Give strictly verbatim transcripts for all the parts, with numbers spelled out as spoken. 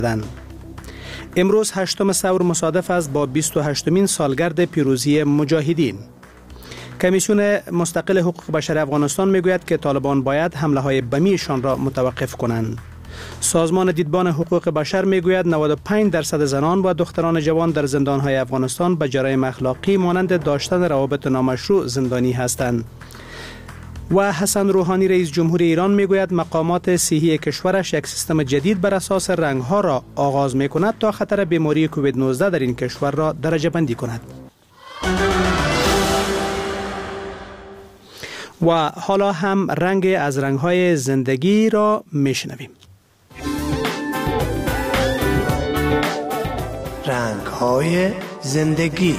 امروز هشتم ثور مصادف است با بیست و هشتمین سالگرد پیروزی مجاهدین. کمیسیون مستقل حقوق بشر افغانستان میگوید که طالبان باید حمله های بمیشان را متوقف کنند. سازمان دیدبان حقوق بشر میگوید نود و پنج درصد زنان و دختران جوان در زندانهای افغانستان به جرایم اخلاقی مانند داشتن روابط نامشروع زندانی هستند. و حسن روحانی رئیس جمهور ایران میگوید مقامات صحی کشورش یک سیستم جدید بر اساس رنگ‌ها را آغاز میکند تا خطر بیماری کووید نوزده در این کشور را درجه بندی کند. و حالا هم رنگ از رنگ‌های زندگی را میشنویم. رنگ‌های زندگی.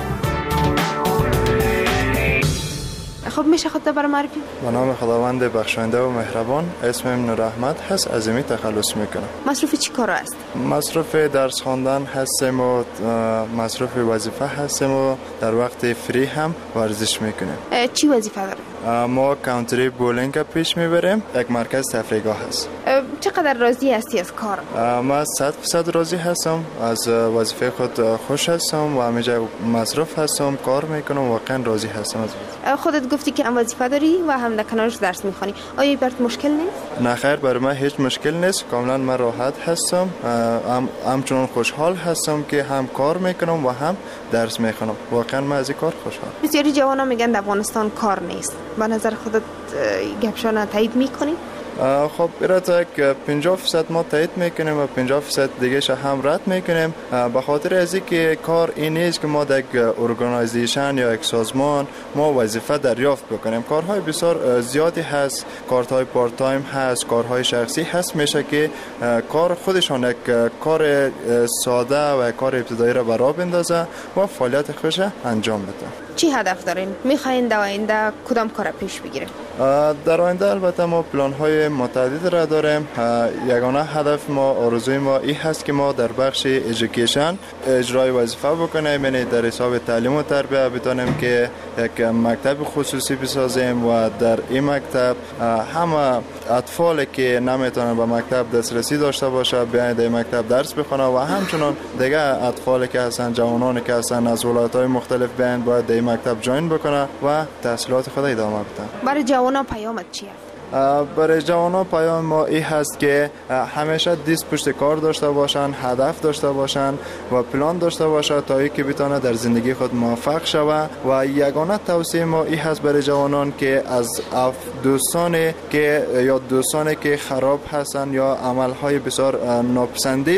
خب میشه خودت برای معرفی؟ به نام خداوند بخشنده و مهربان. اسمم نور احمد هست. از این تخلص میکنم. مصروف چی کارا است؟ مصروف درس خواندن هستم و مصروف وظیفه هستم و در وقت فری هم ورزش میکنم. چی وظیفه داری؟ ما کانتری بولینگ پیش میبریم. یک مرکز تفریحگاه هست. چقدر راضی هستی از کار؟ ما صد درصد راضی هستم از وظیفه خود. خوش هستم و همیشه مصروف هستم، کار میکنم، واقعا راضی هستم از وظیفه. خودت گفتی که هم وظیفه داری و هم در کنارش درس میخوانی. آیا برات مشکل نیست؟ نه خیر، برای من هیچ مشکل نیست. کاملا من راحت هستم. هم همچنان خوشحال هستم که هم کار میکنم و هم درس میخونم. واقعا من از این کار خوشحالم. بسیاری جوانا میگن در افغانستان کار نیست. به نظر خودت گپشان تایید میکنی؟ خب برای یک پنجاه درصد ما تایید میکنیم و پنجاه درصد دیگه ش هم رد میکنیم. به خاطر از اینکه کار این نیست که ما در یک ارگانایزیشن یا یک سازمان ما وظیفه دریافت بکنیم. کارهای بسیار زیادی هست، کارهای پارت تایم هست، کارهای شخصی هست. میشه که کار خودشان یک کار ساده و کار ابتدایی را برا بندازه و فعالیت خوش انجام بده. چی هدف دارین؟ میخواین در آینده کدام کار پیش بگیریم؟ در آینده البته ما پلان های متعدد را داریم. یگانه هدف ما، آرزوی ما این هست که ما در بخش ایژوکیشن اجرای وظیفه بکنیم، یعنی در حساب تعلیم و تربیت بتونیم که یک مکتب خصوصی بسازیم و در این مکتب همه اطفالی که نمیتونن به مکتب دسترسی داشته باشه بیاین در مکتب درس بخونن و همچنان دیگه اطفالی که هستن، جوانانی که هستن از ولایت‌های مختلف بیاین باید در مکتب جوین بکنن و تحصیلات خود ادامه بدن. برای جوانان پیامت چیه؟ برای جوانان پیام ما این هست که همیشه دست پشت کار داشته باشن، هدف داشته باشن و پلان داشته باشن تا اینکه بتونه در زندگی خود موفق شود. و یگانه توصیه ما این هست برای جوانان که از دوستانی که یا دوستانی که خراب هستن یا عملهای بسیار ناپسندی